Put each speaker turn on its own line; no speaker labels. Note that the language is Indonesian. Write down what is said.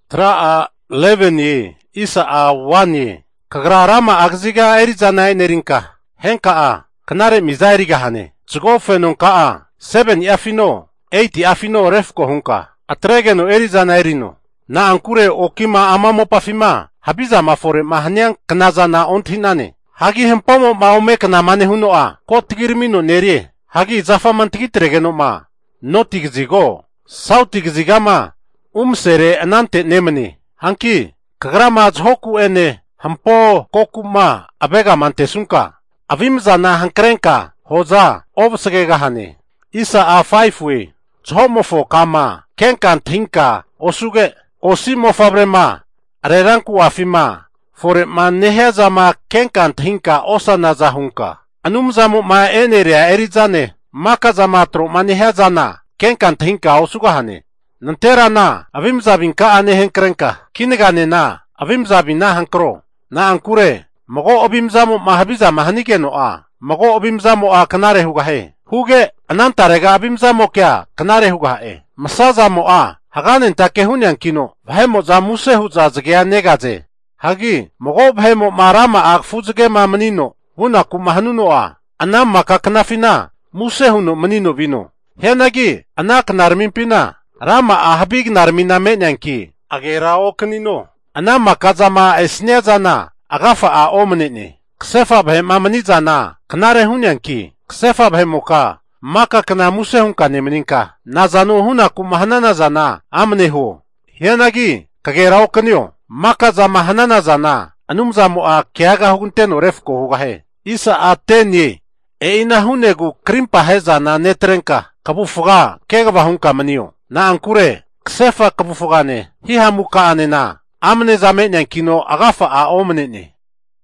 Tra leveni isa wani kagrarama agziga erizana nerinka henka kanare mizairiga hane zgofenon ka 7 afino 8 afino refko hunka atregeno erizana erino na ankure okima amamo pafima habiza mafore mahanyang knazana onthinane hagi hempomo maome kana mane hunoa ko tigirmino nerie hagi zafa mantigitregeno ma no tigzigo sautigzigama umsere anante nemani hanki kagrama zhoku ene hampo kokuma abega mantesunka avimzana hankrenka hoza obsegega hane isa a5 we zhomofo kama kenkan thinka osuge osimo fabrema areranku afima fore manehezama kenkan thinka osana zahunka anumzamu ma eneria erizane makazamatro manehezana kenkan thinka osuga hane nanterana avimzabinka ane henkrenka kinegane na avimzabina hankro na ankure mago obimzamu mahabiza mahanigeno mago obimzamu kanare hugahe huge anantarega abimzamu kya kanare hugahe masazamu haganen takehunyan kino vahemo zamuse huzazgea negaze hagi mago vahemo marama fuzge ma manino huna kumahanuno anam maka knafina muse huno manino vino henagi anak narmimpina rama habig narmina menyanki agerao kanino ana makazama esnezana agafa omnene ksefa bhe mamanizana knare hunyanki ksefa bhe moka maka kana muse hunka nemninka nazano huna kumahanana zana amneho hianagi kagerao kanyo makazama hanana zana anumzamu kyaga hunteno refko hugahe isa atenye ina hunegu krimpa hezana netrenka kabufuga kega hunka manio na ankure ksefa kabufugane hihamuka anena amne zame nyankino agafa omnene